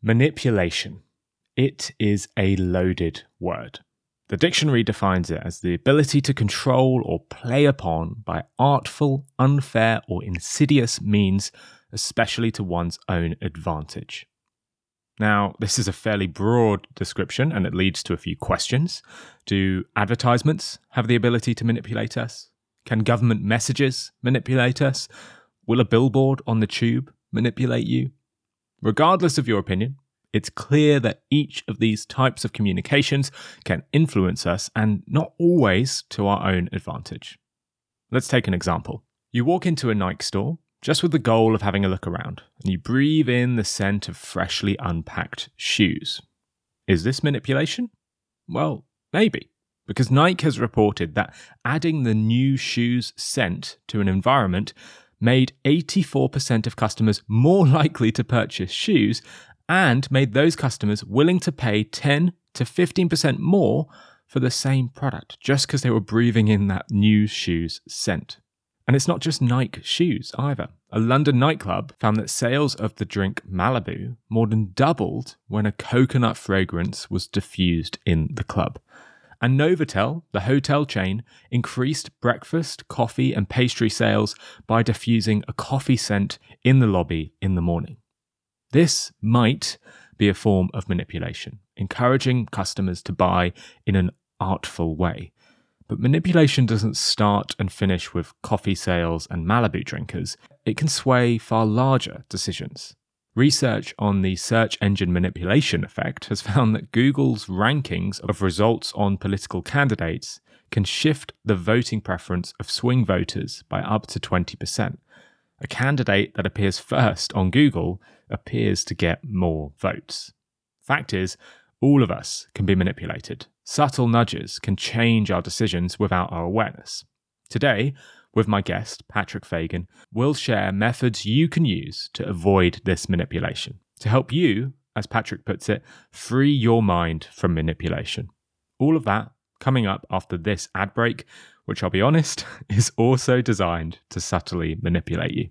Manipulation. It is a loaded word. The dictionary defines it as the ability to control or play upon by artful, unfair, or insidious means, especially to one's own advantage. Now, this is a fairly broad description and it leads to a few questions. Do advertisements have the ability to manipulate us? Can government messages manipulate us? Will a billboard on the tube manipulate you? Regardless of your opinion, it's clear that each of these types of communications can influence us and not always to our own advantage. Let's take an example. You walk into a Nike store just with the goal of having a look around, and you breathe in the scent of freshly unpacked shoes. Is this manipulation? Well, maybe, because Nike has reported that adding the new shoes scent to an environment made 84% of customers more likely to purchase shoes and made those customers willing to pay 10 to 15% more for the same product just because they were breathing in that new shoes scent. And it's not just Nike shoes either. A London nightclub found that sales of the drink Malibu more than doubled when a coconut fragrance was diffused in the club. And Novotel, the hotel chain, increased breakfast, coffee and pastry sales by diffusing a coffee scent in the lobby in the morning. This might be a form of manipulation, encouraging customers to buy in an artful way. But manipulation doesn't start and finish with coffee sales and Malibu drinkers. It can sway far larger decisions. Research on the search engine manipulation effect has found that Google's rankings of results on political candidates can shift the voting preference of swing voters by up to 20%. A candidate that appears first on Google appears to get more votes. Fact is, all of us can be manipulated. Subtle nudges can change our decisions without our awareness. Today, with my guest, Patrick Fagan, we'll share methods you can use to avoid this manipulation, to help you, as Patrick puts it, free your mind from manipulation. All of that coming up after this ad break, which I'll be honest, is also designed to subtly manipulate you.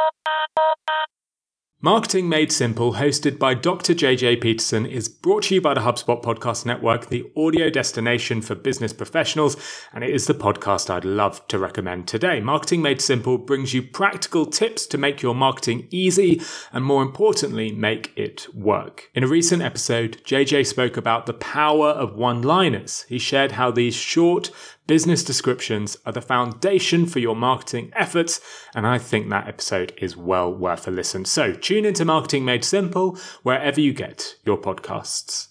Marketing Made Simple, hosted by Dr. JJ Peterson, is brought to you by the HubSpot Podcast Network, the audio destination for business professionals, and it is the podcast I'd love to recommend today. Marketing Made Simple brings you practical tips to make your marketing easy and, more importantly, make it work. In a recent episode, JJ spoke about the power of one-liners. He shared how these short business descriptions are the foundation for your marketing efforts, and I think that episode is well worth a listen. So tune into Marketing Made Simple wherever you get your podcasts.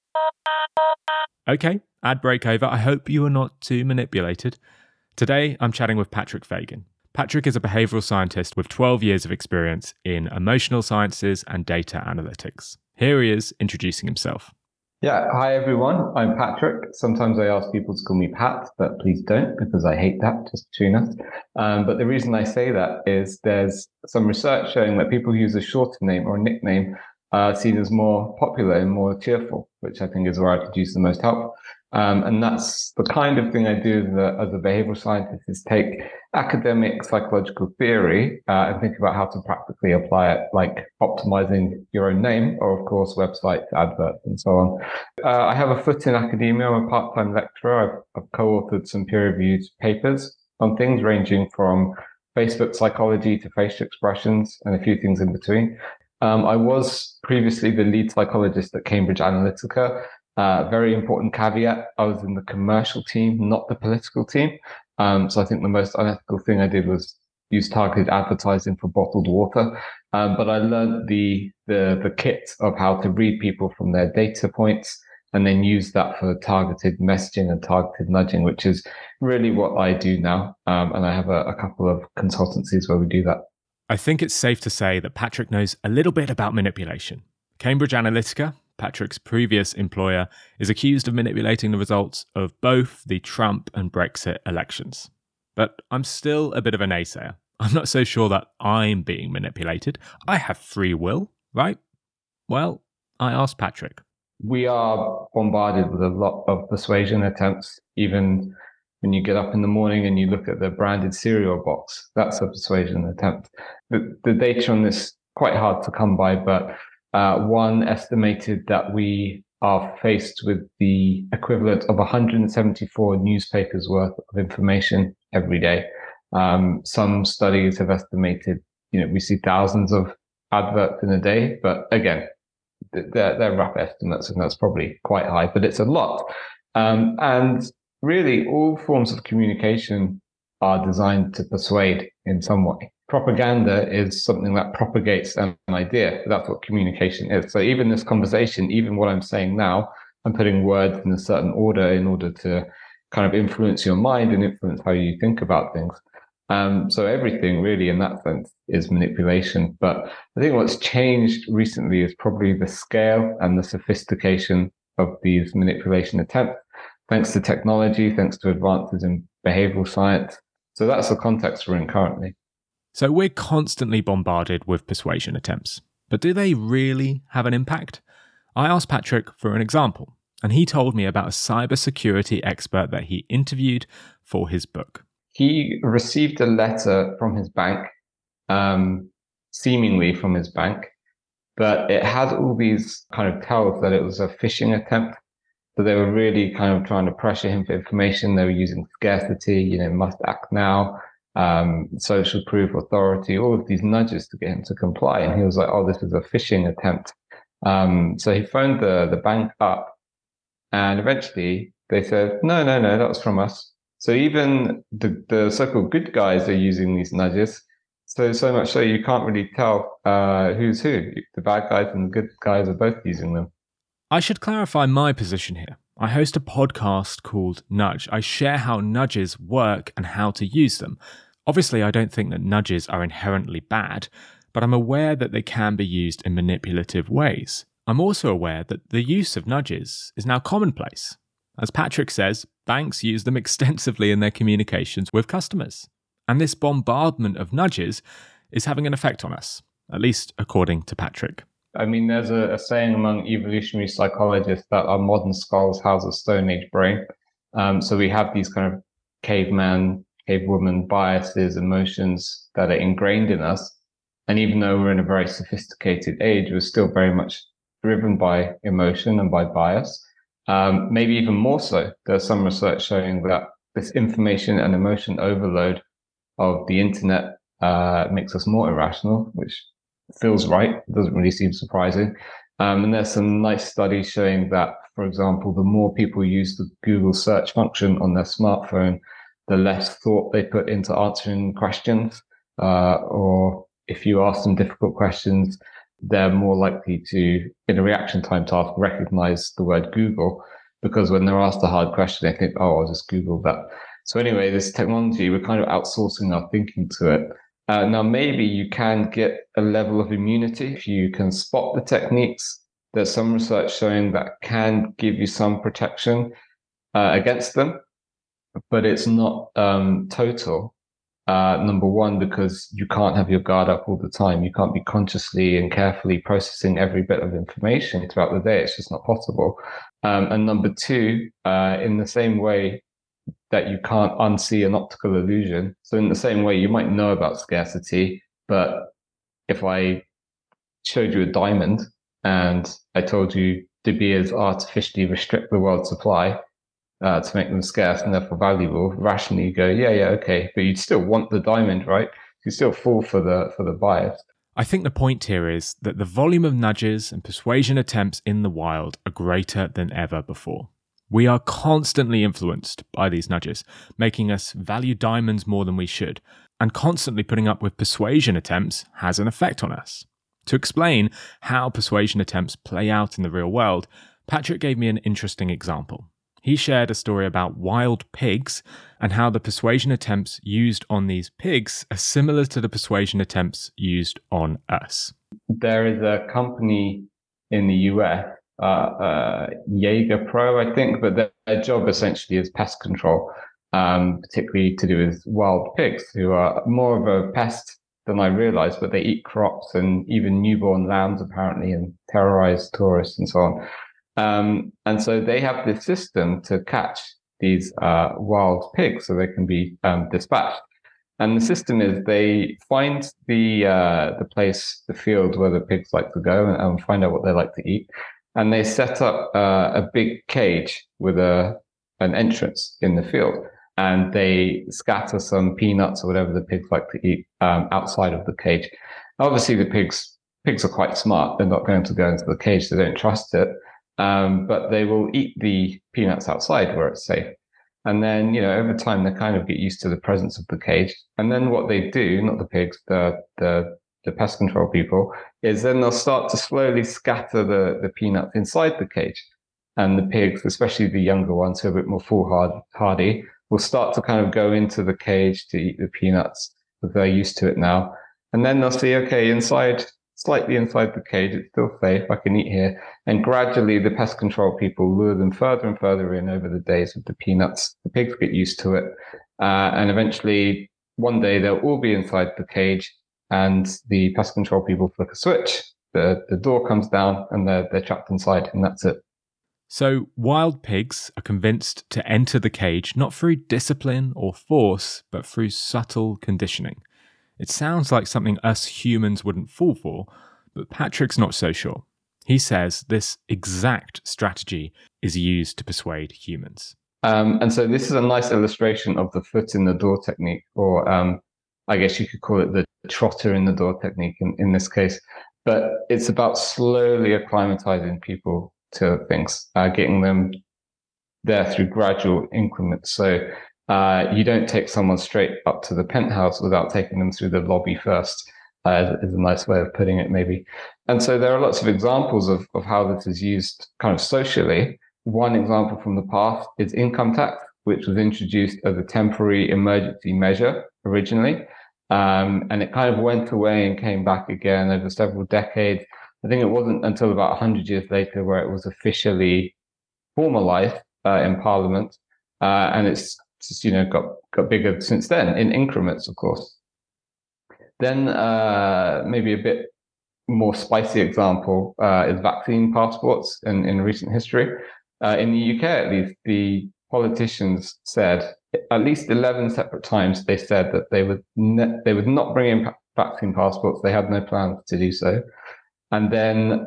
Okay, ad break over. I hope you are not too manipulated. Today, I'm chatting with Patrick Fagan. Patrick is a behavioral scientist with 12 years of experience in emotional sciences and data analytics. Here he is introducing himself. Yeah, hi everyone. I'm Patrick. Sometimes I ask people to call me Pat, but please don't because I hate that, just between us. But the reason I say that is there's some research showing that people who use a shorter name or a nickname are seen as more popular and more cheerful, which I think is where I could use the most help. And that's the kind of thing I do as a behavioral scientist, is take academic psychological theory and think about how to practically apply it, like optimizing your own name or, of course, websites, adverts, and so on. I have a foot in academia. I'm a part-time lecturer. I've co-authored some peer-reviewed papers on things ranging from Facebook psychology to facial expressions and a few things in between. I was previously the lead psychologist at Cambridge Analytica. Very important caveat, I was in the commercial team, not the political team. So I think the most unethical thing I did was use targeted advertising for bottled water. But I learned the kit of how to read people from their data points and then use that for targeted messaging and targeted nudging, which is really what I do now. And I have a couple of consultancies where we do that. I think it's safe to say that Patrick knows a little bit about manipulation. Cambridge Analytica, Patrick's previous employer, is accused of manipulating the results of both the Trump and Brexit elections. But I'm still a bit of a naysayer. I'm not so sure that I'm being manipulated. I have free will, right? Well, I asked Patrick. We are bombarded with a lot of persuasion attempts, even when you get up in the morning and you look at the branded cereal box. That's a persuasion attempt. The data on this quite hard to come by, but One estimated that we are faced with the equivalent of 174 newspapers worth of information every day. Some studies have estimated, we see thousands of adverts in a day, but again, they're rough estimates, and that's probably quite high, but it's a lot. And really, all forms of communication are designed to persuade in some way. Propaganda is something that propagates an idea. That's what communication is. So even this conversation, even what I'm saying now, I'm putting words in a certain order in order to kind of influence your mind and influence how you think about things. So everything really in that sense is manipulation. But I think what's changed recently is probably the scale and the sophistication of these manipulation attempts, thanks to technology, thanks to advances in behavioral science. So that's the context we're in currently. So we're constantly bombarded with persuasion attempts. But do they really have an impact? I asked Patrick for an example, and he told me about a cybersecurity expert that he interviewed for his book. He received a letter from his bank, seemingly from his bank, but it had all these kind of tells that it was a phishing attempt. So they were really kind of trying to pressure him for information. They were using scarcity, must act now, social proof, authority, all of these nudges to get him to comply. And he was like, oh, this is a phishing attempt. So he phoned the bank up, and eventually they said, no, that was from us. So even the so-called good guys are using these nudges. So much so you can't really tell who's who. The bad guys and the good guys are both using them. I should clarify my position here. I host a podcast called Nudge. I share how nudges work and how to use them. Obviously, I don't think that nudges are inherently bad, but I'm aware that they can be used in manipulative ways. I'm also aware that the use of nudges is now commonplace. As Patrick says, banks use them extensively in their communications with customers. And this bombardment of nudges is having an effect on us, at least according to Patrick. I mean, there's a saying among evolutionary psychologists that our modern skulls house a Stone Age brain. So we have these kind of caveman, cavewoman biases, emotions that are ingrained in us. And even though we're in a very sophisticated age, we're still very much driven by emotion and by bias. Maybe even more so. There's some research showing that this information and emotion overload of the internet makes us more irrational, which feels right. It doesn't really seem surprising. And there's some nice studies showing that, for example, the more people use the Google search function on their smartphone, the less thought they put into answering questions. Or if you ask them difficult questions, they're more likely to, in a reaction time task, recognize the word Google, because when they're asked a hard question, they think, oh, I'll just Google that. So anyway, this technology, we're kind of outsourcing our thinking to it. Now, maybe you can get a level of immunity if you can spot the techniques. There's some research showing that can give you some protection against them, but it's not total. Number one, because you can't have your guard up all the time. You can't be consciously and carefully processing every bit of information throughout the day. It's just not possible. And number two, in the same way that you can't unsee an optical illusion. So in the same way, you might know about scarcity, but if I showed you a diamond and I told you De Beers artificially restrict the world's supply to make them scarce and therefore valuable, rationally you go, yeah, okay, but you'd still want the diamond, right? You still fall for the bias. I think the point here is that the volume of nudges and persuasion attempts in the wild are greater than ever before. We are constantly influenced by these nudges, making us value diamonds more than we should, and constantly putting up with persuasion attempts has an effect on us. To explain how persuasion attempts play out in the real world, Patrick gave me an interesting example. He shared a story about wild pigs and how the persuasion attempts used on these pigs are similar to the persuasion attempts used on us. There is a company in the US, Jaeger Pro, I think, but their job essentially is pest control, particularly to do with wild pigs, who are more of a pest than I realized, but they eat crops and even newborn lambs apparently and terrorize tourists and so on. And so they have this system to catch these wild pigs so they can be dispatched. And the system is they find the place, the field where the pigs like to go and find out what they like to eat. And they set up a big cage with an entrance in the field. And they scatter some peanuts or whatever the pigs like to eat outside of the cage. Obviously, the pigs are quite smart. They're not going to go into the cage. They don't trust it. But they will eat the peanuts outside where it's safe. And then, over time, they kind of get used to the presence of the cage. And then what they do, not the pigs, the pest control people, is then they'll start to slowly scatter the peanuts inside the cage. And the pigs, especially the younger ones who are a bit more foolhardy, will start to kind of go into the cage to eat the peanuts because they're used to it now. And then they'll see, okay, slightly inside the cage, it's still safe, I can eat here. And gradually the pest control people lure them further and further in over the days with the peanuts. The pigs get used to it. And eventually one day they'll all be inside the cage and the pest control people flick a switch. The door comes down and they're trapped inside, and that's it. So wild pigs are convinced to enter the cage not through discipline or force, but through subtle conditioning. It sounds like something us humans wouldn't fall for, but Patrick's not so sure. He says this exact strategy is used to persuade humans. And so this is a nice illustration of the foot in the door technique, or I guess you could call it the trotter in the door technique in this case. But it's about slowly acclimatizing people to things, getting them there through gradual increments. So you don't take someone straight up to the penthouse without taking them through the lobby first, is a nice way of putting it, maybe. And so there are lots of examples of how this is used kind of socially. One example from the past is income tax, which was introduced as a temporary emergency measure originally. And it kind of went away and came back again over several decades. I think it wasn't until about 100 years later where it was officially formalized in Parliament. And it's just, got bigger since then in increments, of course. Then maybe a bit more spicy example is vaccine passports in recent history. In the UK, at least, the politicians said at least 11 separate times they said that they would not bring in vaccine passports. They had no plans to do so. And then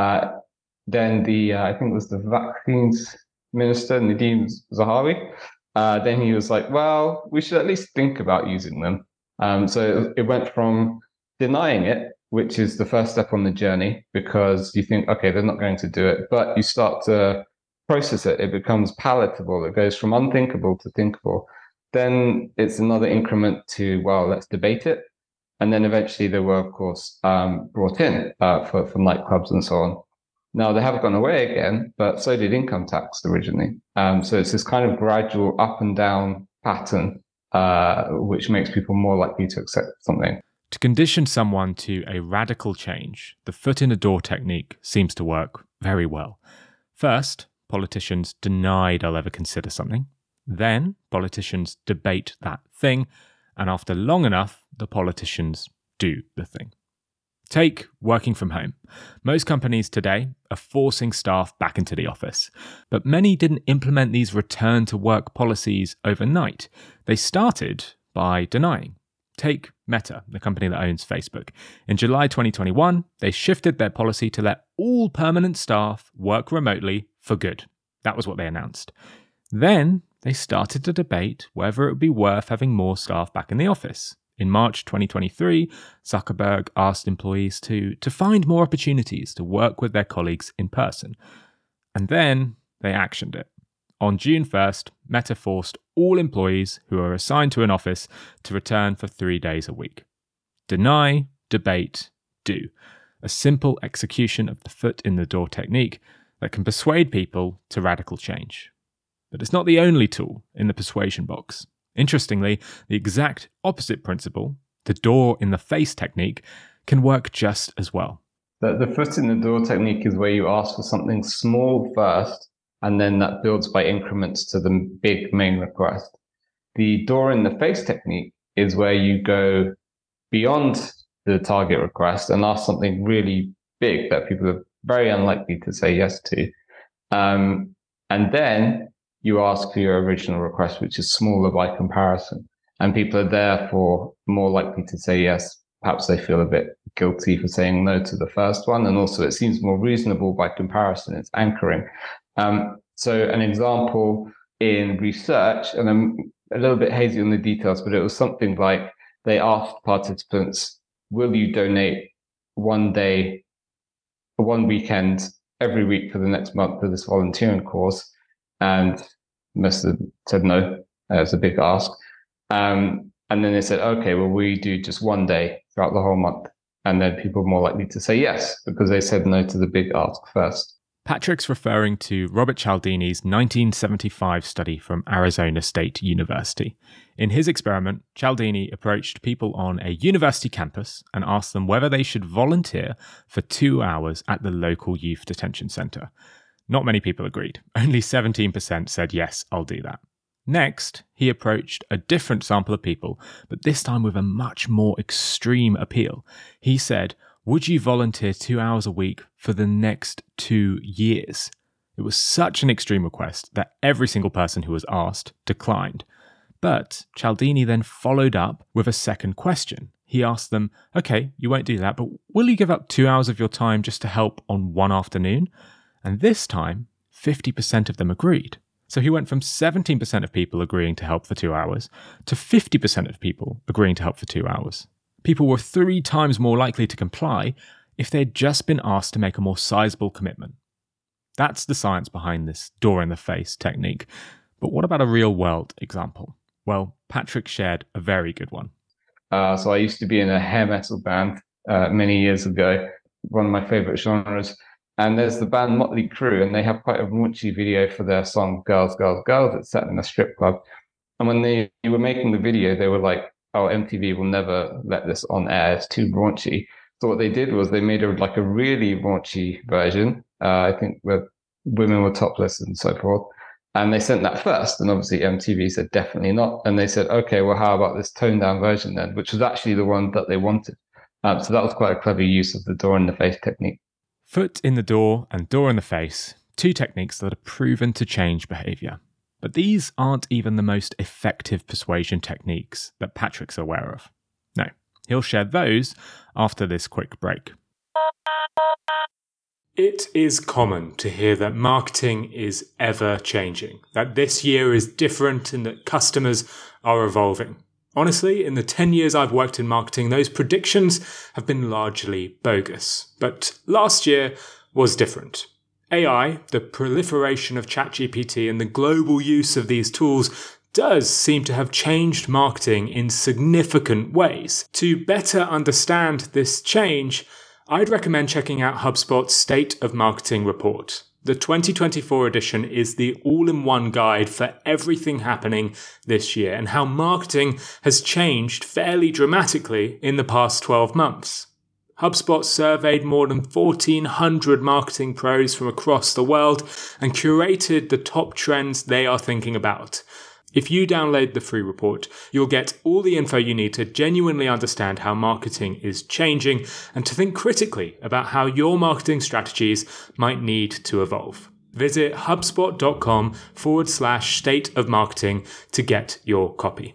the I think it was the vaccines minister, Nadeem Zahawi. Then he was like, well, we should at least think about using them. So it went from denying it, which is the first step on the journey, because you think, okay, they're not going to do it, but you start to process it. It becomes palatable. It goes from unthinkable to thinkable. Then it's another increment to, well, let's debate it. And then eventually they were, of course, brought in for nightclubs and so on. Now, they have gone away again, but so did income tax originally. So it's this kind of gradual up and down pattern, which makes people more likely to accept something. To condition someone to a radical change, the foot in the door technique seems to work very well. First, politicians deny they'll ever consider something. Then, politicians debate that thing. And after long enough, the politicians do the thing. Take working from home. Most companies today are forcing staff back into the office, but many didn't implement these return to work policies overnight. They started by denying. Take Meta, the company that owns Facebook. In July 2021, they shifted their policy to let all permanent staff work remotely for good. That was what they announced. Then they started to debate whether it would be worth having more staff back in the office. In March 2023, Zuckerberg asked employees to find more opportunities to work with their colleagues in person. And then they actioned it. On June 1st, Meta forced all employees who are assigned to an office to return for 3 days a week. Deny, debate, do. A simple execution of the foot in the door technique that can persuade people to radical change. But it's not the only tool in the persuasion box. Interestingly, the exact opposite principle, the door in the face technique, can work just as well. The foot in the door technique is where you ask for something small first, and then that builds by increments to the big main request. The door in the face technique is where you go beyond the target request and ask something really big that people are very unlikely to say yes to. And then you ask for your original request, which is smaller by comparison. And people are therefore more likely to say yes. Perhaps they feel a bit guilty for saying no to the first one. And also it seems more reasonable by comparison. It's anchoring. So an example in research, and I'm a little bit hazy on the details, but it was something like they asked participants, will you donate one day, one weekend every week for the next month for this volunteering cause? And most of them said no. It's a big ask. And then they said, okay, well, we do just one day throughout the whole month. And then people are more likely to say yes, because they said no to the big ask first. Patrick's referring to Robert Cialdini's 1975 study from Arizona State University. In his experiment, Cialdini approached people on a university campus and asked them whether they should volunteer for 2 hours at the local youth detention center. Not many people agreed. Only 17% said, yes, I'll do that. Next, he approached a different sample of people, but this time with a much more extreme appeal. He said, would you volunteer 2 hours a week for the next 2 years? It was such an extreme request that every single person who was asked declined. But Cialdini then followed up with a second question. He asked them, okay, you won't do that, but will you give up 2 hours of your time just to help on one afternoon? And this time, 50% of them agreed. So he went from 17% of people agreeing to help for 2 hours to 50% of people agreeing to help for 2 hours. People were 3 times more likely to comply if they had just been asked to make a more sizable commitment. That's the science behind this door-in-the-face technique. But what about a real-world example? Well, Patrick shared a very good one. So I used to be in a hair metal band many years ago, one of my favorite genres. And there's the band Motley Crue, and they have quite a raunchy video for their song Girls, Girls, Girls. It's set in a strip club. And when they were making the video, they were like, oh, MTV will never let this on air. It's too raunchy. So what they did was they made a really raunchy version. I think where women were topless and so forth. And they sent that first. And obviously MTV said definitely not. And they said, okay, well, how about this toned down version then, which was actually the one that they wanted. So that was quite a clever use of the door in the face technique. Foot in the door and door in the face, 2 techniques that are proven to change behaviour. But these aren't even the most effective persuasion techniques that Patrick's aware of. No, he'll share those after this quick break. It is common to hear that marketing is ever changing, that this year is different and that customers are evolving. Honestly, in the 10 years I've worked in marketing, those predictions have been largely bogus. But last year was different. AI, the proliferation of ChatGPT and the global use of these tools does seem to have changed marketing in significant ways. To better understand this change, I'd recommend checking out HubSpot's State of Marketing report. The 2024 edition is the all-in-one guide for everything happening this year and how marketing has changed fairly dramatically in the past 12 months. HubSpot surveyed more than 1,400 marketing pros from across the world and curated the top trends they are thinking about. If you download the free report, you'll get all the info you need to genuinely understand how marketing is changing and to think critically about how your marketing strategies might need to evolve. Visit hubspot.com/state of marketing to get your copy.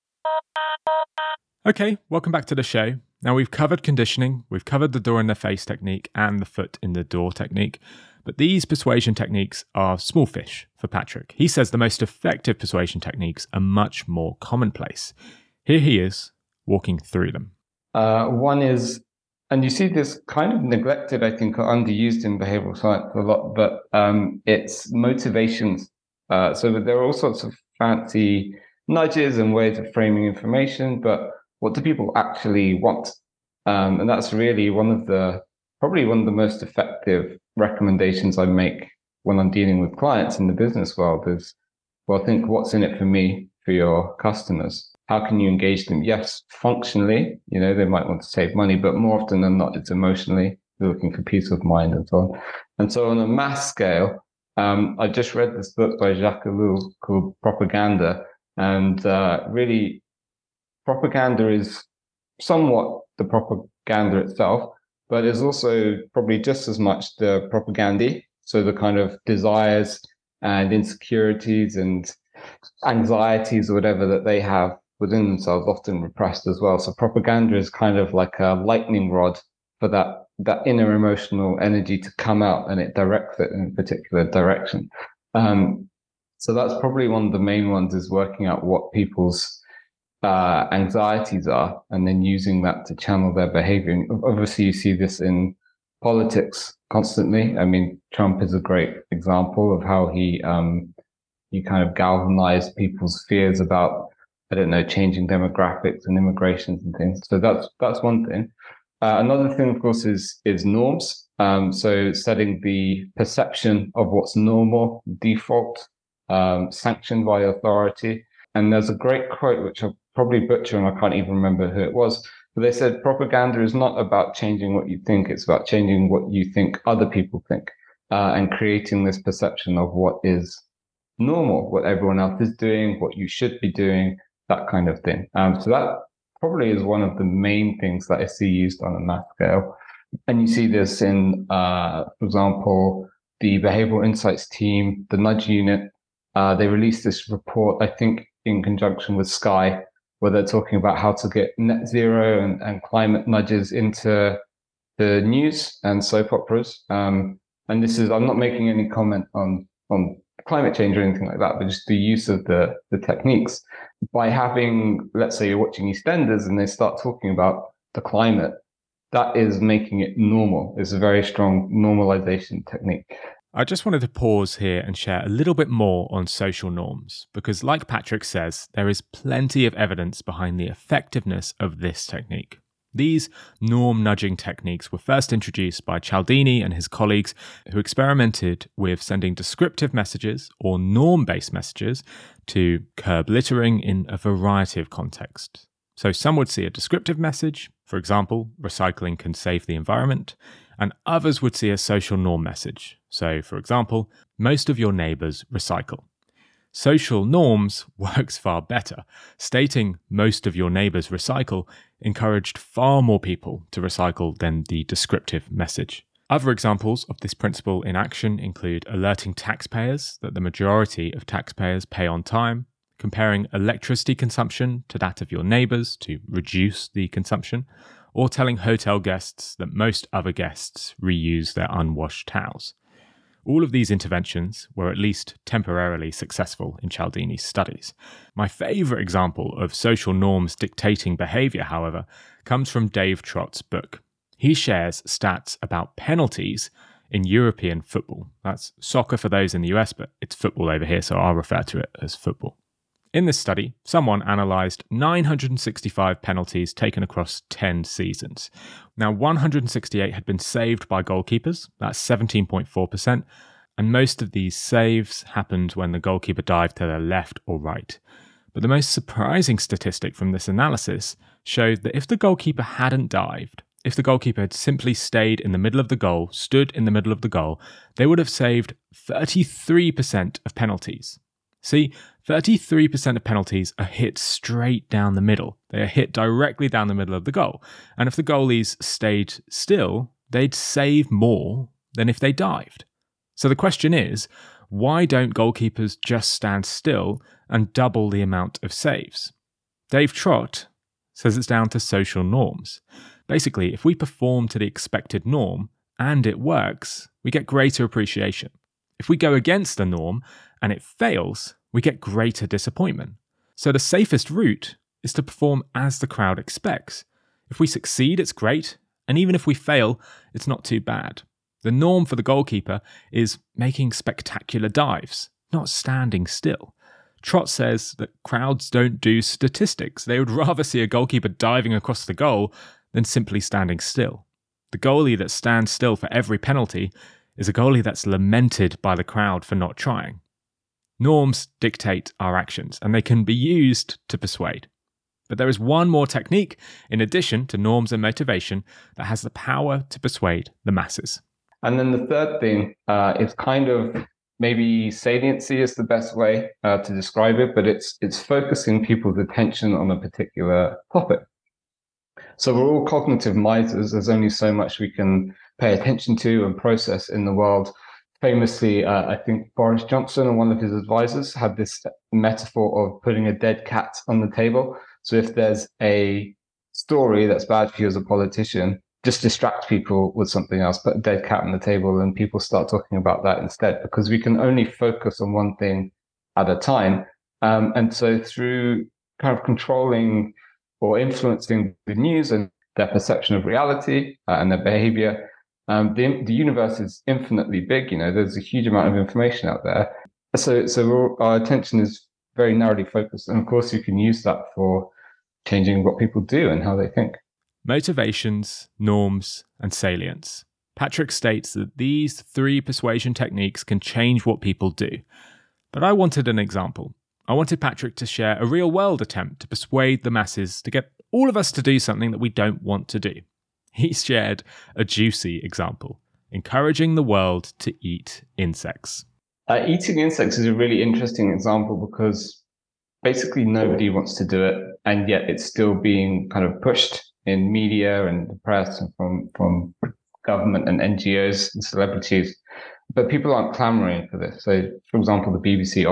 Okay, welcome back to the show. Now we've covered conditioning, we've covered the door in the face technique and the foot in the door technique. But these persuasion techniques are small fish for Patrick. He says the most effective persuasion techniques are much more commonplace. Here he is, walking through them. One is, and you see this kind of neglected, I think, or underused in behavioral science a lot, but it's motivations. So there are all sorts of fancy nudges and ways of framing information, but what do people actually want? And that's really probably one of the most effective recommendations I make when I'm dealing with clients in the business world is, well, think what's in it for me, for your customers. How can you engage them? Yes, functionally, they might want to save money, but more often than not, it's emotionally. They're looking for peace of mind and so on. And so on a mass scale, I just read this book by Jacques Ellul called Propaganda. And really, propaganda is somewhat the propaganda itself, but it's also probably just as much the propagandy. So the kind of desires and insecurities and anxieties or whatever that they have within themselves, often repressed as well. So propaganda is kind of like a lightning rod for that inner emotional energy to come out, and it directs it in a particular direction. So that's probably one of the main ones, is working out what people's anxieties are, and then using that to channel their behavior. And obviously, you see this in politics constantly. I mean, Trump is a great example of how he kind of galvanized people's fears about, I don't know, changing demographics and immigrations and things. So that's one thing. Another thing, of course, is norms. So setting the perception of what's normal, default, sanctioned by authority. And there's a great quote, which I'll probably butcher, and I can't even remember who it was, but they said propaganda is not about changing what you think, it's about changing what you think other people think, and creating this perception of what is normal, what everyone else is doing, what you should be doing, that kind of thing. So that probably is one of the main things that I see used on a mass scale. And you see this in, for example, the Behavioral Insights team, the Nudge Unit. They released this report, I think, in conjunction with Sky, where they're talking about how to get net zero and climate nudges into the news and soap operas. And this is, I'm not making any comment on climate change or anything like that, but just the use of the techniques. By having, let's say you're watching EastEnders and they start talking about the climate, that is making it normal. It's a very strong normalization technique. I just wanted to pause here and share a little bit more on social norms, because like Patrick says, there is plenty of evidence behind the effectiveness of this technique. These norm nudging techniques were first introduced by Cialdini and his colleagues, who experimented with sending descriptive messages or norm-based messages to curb littering in a variety of contexts. So some would see a descriptive message, for example, recycling can save the environment, and others would see a social norm message. So, for example, most of your neighbours recycle. Social norms works far better. Stating most of your neighbours recycle encouraged far more people to recycle than the descriptive message. Other examples of this principle in action include alerting taxpayers that the majority of taxpayers pay on time, comparing electricity consumption to that of your neighbours to reduce the consumption, or telling hotel guests that most other guests reuse their unwashed towels. All of these interventions were at least temporarily successful in Cialdini's studies. My favourite example of social norms dictating behaviour, however, comes from Dave Trott's book. He shares stats about penalties in European football. That's soccer for those in the US, but it's football over here, so I'll refer to it as football. In this study, someone analysed 965 penalties taken across 10 seasons. Now, 168 had been saved by goalkeepers, that's 17.4%, and most of these saves happened when the goalkeeper dived to the left or right. But the most surprising statistic from this analysis showed that if the goalkeeper hadn't dived, if the goalkeeper had simply stayed in the middle of the goal, stood in the middle of the goal, they would have saved 33% of penalties. See, 33% of penalties are hit straight down the middle. They are hit directly down the middle of the goal. And if the goalies stayed still, they'd save more than if they dived. So the question is, why don't goalkeepers just stand still and double the amount of saves? Dave Trott says it's down to social norms. Basically, if we perform to the expected norm and it works, we get greater appreciation. If we go against the norm and it fails, we get greater disappointment. So the safest route is to perform as the crowd expects. If we succeed, it's great, and even if we fail, it's not too bad. The norm for the goalkeeper is making spectacular dives, not standing still. Trott says that crowds don't do statistics. They would rather see a goalkeeper diving across the goal than simply standing still. The goalie that stands still for every penalty is a goalie that's lamented by the crowd for not trying. Norms dictate our actions, and they can be used to persuade. But there is one more technique, in addition to norms and motivation, that has the power to persuade the masses. And then the third thing is kind of maybe saliency is the best way to describe it, but it's focusing people's attention on a particular topic. So we're all cognitive misers. There's only so much we can pay attention to and process in the world. Famously, I think Boris Johnson and one of his advisors had this metaphor of putting a dead cat on the table. So if there's a story that's bad for you as a politician, just distract people with something else, put a dead cat on the table, and people start talking about that instead, because we can only focus on one thing at a time. And so through kind of controlling or influencing the news and their perception of reality and their behavior, the universe is infinitely big. There's a huge amount of information out there. So our attention is very narrowly focused. And of course, you can use that for changing what people do and how they think. Motivations, norms, and salience. Patrick states that these 3 persuasion techniques can change what people do. But I wanted an example. I wanted Patrick to share a real-world attempt to persuade the masses to get all of us to do something that we don't want to do. He shared a juicy example, encouraging the world to eat insects. Eating insects is a really interesting example because basically nobody wants to do it, and yet it's still being kind of pushed in media and the press and from government and NGOs and celebrities. But people aren't clamoring for this. So, for example, the BBC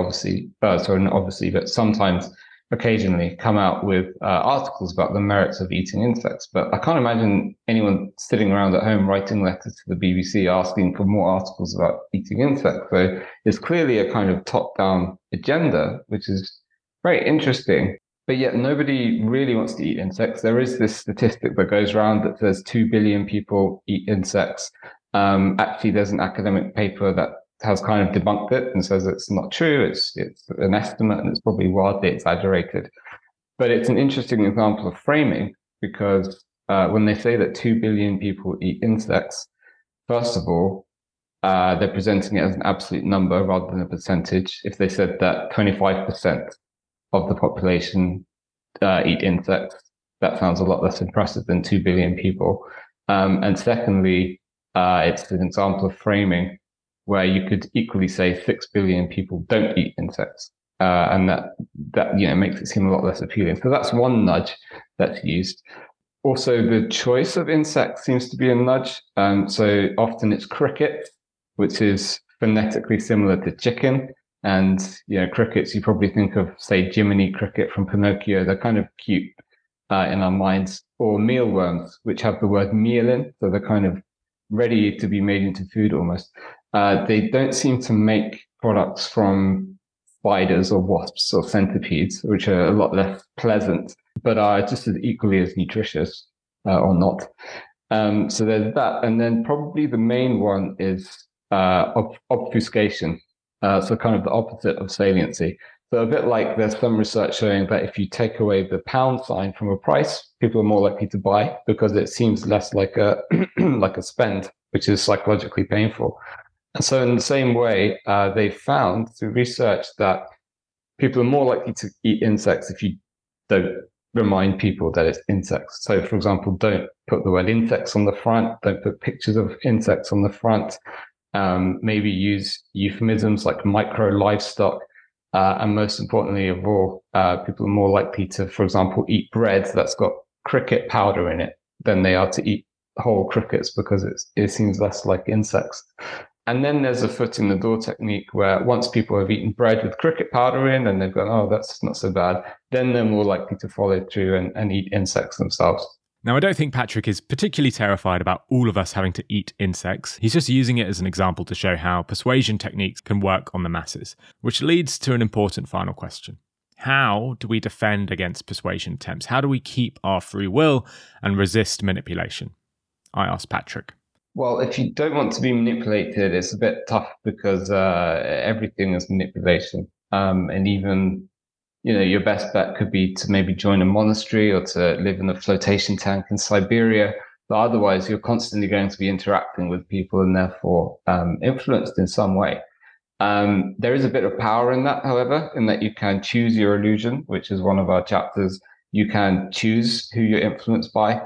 but sometimes, occasionally, come out with articles about the merits of eating insects. But I can't imagine anyone sitting around at home writing letters to the BBC asking for more articles about eating insects. So it's clearly a kind of top-down agenda, which is very interesting. But yet nobody really wants to eat insects. There is this statistic that goes around that says 2 billion people eat insects. Actually, there's an academic paper that has kind of debunked it and says it's not true. It's an estimate and it's probably wildly exaggerated. But it's an interesting example of framing because when they say that 2 billion people eat insects, first of all, they're presenting it as an absolute number rather than a percentage. If they said that 25% of the population eat insects, that sounds a lot less impressive than 2 billion people. And secondly, it's an example of framing where you could equally say 6 billion people don't eat insects. And that makes it seem a lot less appealing. So that's one nudge that's used. Also, the choice of insects seems to be a nudge. So often it's cricket, which is phonetically similar to chicken. And, crickets, you probably think of, say, Jiminy Cricket from Pinocchio. They're kind of cute in our minds. Or mealworms, which have the word meal in. So they're kind of ready to be made into food almost. They don't seem to make products from spiders or wasps or centipedes, which are a lot less pleasant, but are just as equally as nutritious or not. So there's that. And then probably the main one is obfuscation. So kind of the opposite of saliency. So a bit like there's some research showing that if you take away the pound sign from a price, people are more likely to buy because it seems less like a like a spend, which is psychologically painful. And so in the same way, they found through research that people are more likely to eat insects if you don't remind people that it's insects. So for example, don't put the word insects on the front, don't put pictures of insects on the front. Maybe use euphemisms like micro livestock. And most importantly of all, people are more likely to, for example, eat bread that's got cricket powder in it than they are to eat whole crickets because it seems less like insects. And then there's a foot in the door technique where once people have eaten bread with cricket powder in and they've gone, oh, that's not so bad, then they're more likely to follow through and eat insects themselves. Now, I don't think Patrick is particularly terrified about all of us having to eat insects. He's just using it as an example to show how persuasion techniques can work on the masses, which leads to an important final question. How do we defend against persuasion attempts? How do we keep our free will and resist manipulation? I asked Patrick. Well, if you don't want to be manipulated, it's a bit tough because everything is manipulation. And even your best bet could be to maybe join a monastery or to live in a flotation tank in Siberia. But otherwise, you're constantly going to be interacting with people and therefore influenced in some way. There is a bit of power in that, however, in that you can choose your illusion, which is one of our chapters. You can choose who you're influenced by.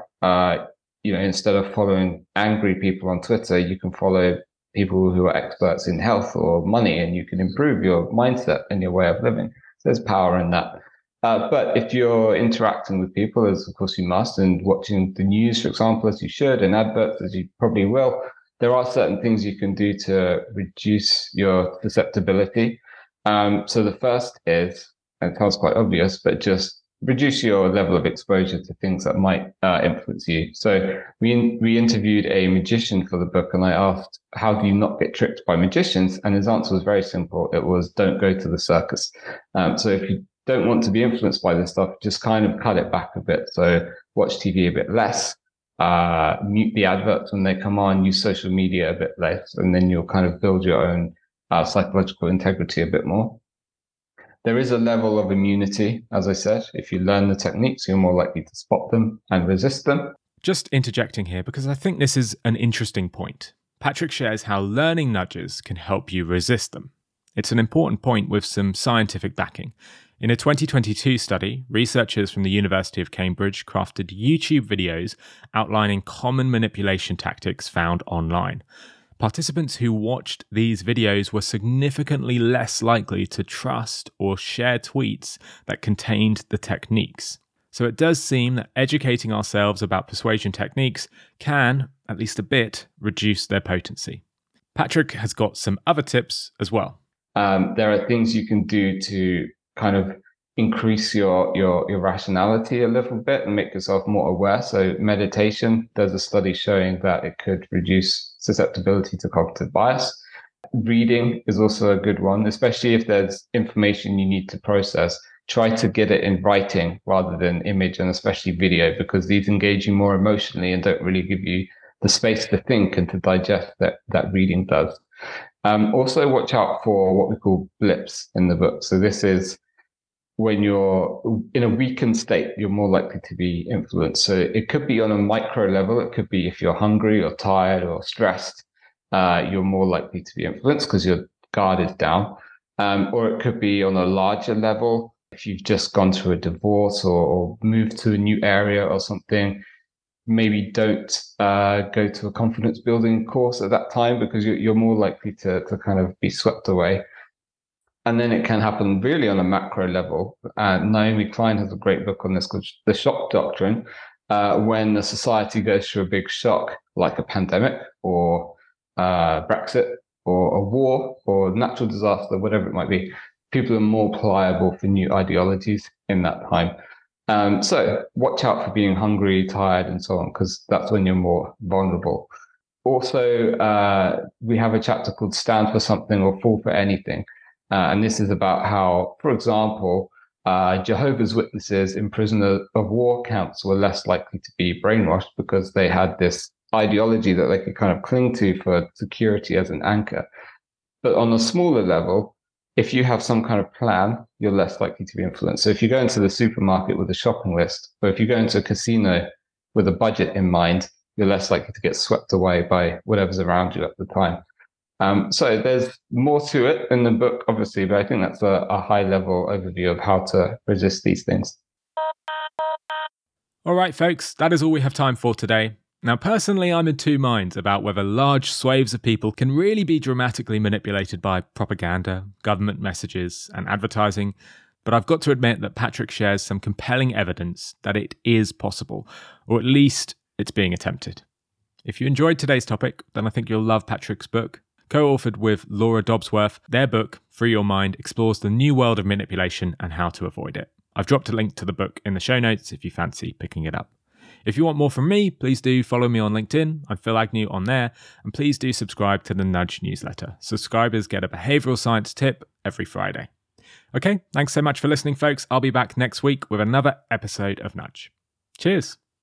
Instead of following angry people on Twitter, you can follow people who are experts in health or money, and you can improve your mindset and your way of living. There's power in that. But if you're interacting with people, as of course you must, and watching the news, for example, as you should, and adverts, as you probably will, there are certain things you can do to reduce your susceptibility. So the first is, and it sounds quite obvious, but just reduce your level of exposure to things that might influence you. So we interviewed a magician for the book, and I asked, how do you not get tricked by magicians? And his answer was very simple. It was, don't go to the circus. So if you don't want to be influenced by this stuff, just kind of cut it back a bit. So watch TV a bit less, mute the adverts when they come on, use social media a bit less, and then you'll kind of build your own psychological integrity a bit more. There is a level of immunity, as I said. If you learn the techniques, you're more likely to spot them and resist them. Just interjecting here because I think this is an interesting point. Patrick shares how learning nudges can help you resist them. It's an important point with some scientific backing. In a 2022 study, researchers from the University of Cambridge crafted YouTube videos outlining common manipulation tactics found online. Participants who watched these videos were significantly less likely to trust or share tweets that contained the techniques. So it does seem that educating ourselves about persuasion techniques can, at least a bit, reduce their potency. Patrick has got some other tips as well. There are things you can do to kind of increase your rationality a little bit and make yourself more aware. So meditation, there's a study showing that it could reduce susceptibility to cognitive bias. Reading is also a good one, especially if there's information you need to process. Try to get it in writing rather than image, and especially video, because these engage you more emotionally and don't really give you the space to think and to digest that reading does. Also watch out for what we call blips in the book. So this is when you're in a weakened state, you're more likely to be influenced. So it could be on a micro level. It could be if you're hungry or tired or stressed, you're more likely to be influenced because your guard is down. Or it could be on a larger level. If you've just gone through a divorce or moved to a new area or something, maybe don't go to a confidence building course at that time because you're more likely to kind of be swept away. And then it can happen really on a macro level. Naomi Klein has a great book on this called The Shock Doctrine. When a society goes through a big shock, like a pandemic or Brexit or a war or natural disaster, whatever it might be, people are more pliable for new ideologies in that time. So watch out for being hungry, tired, and so on, because that's when you're more vulnerable. Also, we have a chapter called Stand for Something or Fall for Anything. And this is about how, for example, Jehovah's Witnesses in prisoner of war camps were less likely to be brainwashed because they had this ideology that they could kind of cling to for security as an anchor. But on a smaller level, if you have some kind of plan, you're less likely to be influenced. So if you go into the supermarket with a shopping list, or if you go into a casino with a budget in mind, you're less likely to get swept away by whatever's around you at the time. So there's more to it in the book, obviously, but I think that's a high-level overview of how to resist these things. All right, folks, that is all we have time for today. Now, personally, I'm in two minds about whether large swathes of people can really be dramatically manipulated by propaganda, government messages, and advertising, but I've got to admit that Patrick shares some compelling evidence that it is possible, or at least it's being attempted. If you enjoyed today's topic, then I think you'll love Patrick's book. Co-authored with Laura Dobsworth, their book, Free Your Mind, explores the new world of manipulation and how to avoid it. I've dropped a link to the book in the show notes if you fancy picking it up. If you want more from me, please do follow me on LinkedIn. I'm Phil Agnew on there. And please do subscribe to the Nudge newsletter. Subscribers get a behavioral science tip every Friday. Okay, thanks so much for listening, folks. I'll be back next week with another episode of Nudge. Cheers.